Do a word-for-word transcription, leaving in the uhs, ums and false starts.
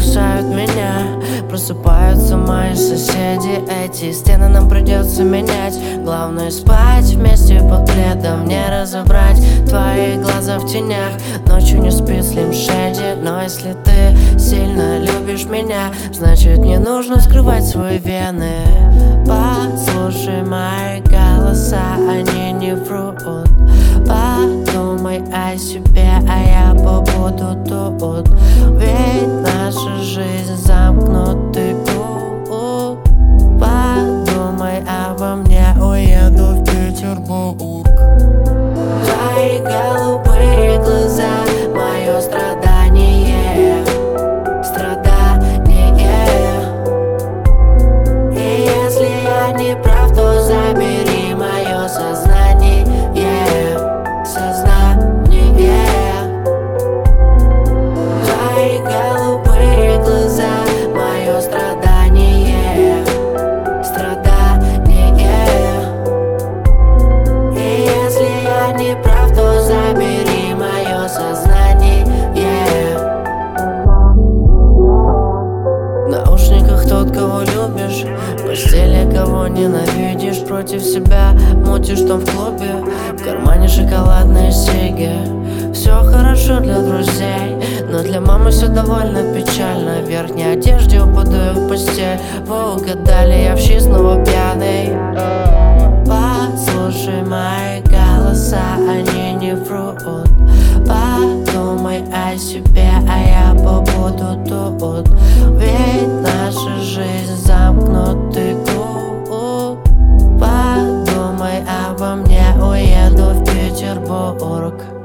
кусают меня. Просыпаются мои соседи, эти стены нам придется менять. Главное спать вместе под пледом, не разобрать твои глаза в тенях. Ночью не спит Слим Шэдди, но если ты сильно любишь меня, значит не нужно скрывать свои вены. Послушай мои голоса, они не врут. Подумай о себе, а я побуду тут. Ведь наша жизнь замкнутый круг. Подумай обо мне, уеду в Петербург. Твои голубые глаза, мое страдание, страдание. И если я не прав, то забери мое сознание, сознание. Твои голубые глаза, мое страдание, страдание. И если я не прав, то забери мое сознание. В наушниках тот, кого любишь, в постели кого ненавидишь. Против себя мутишь там в клубе, в кармане шоколадные сиги. Все хорошо для друзей, но для мамы все довольно печально. В верхней одежде упаду я в постель. Вы угадали, я в щи снова пьяный. Послушай мои голоса, они не врут. Подумай о себе, а я побуду тут. Ведь наша жизнь замкнутый круг. Подумай обо мне, уеду в Петербург.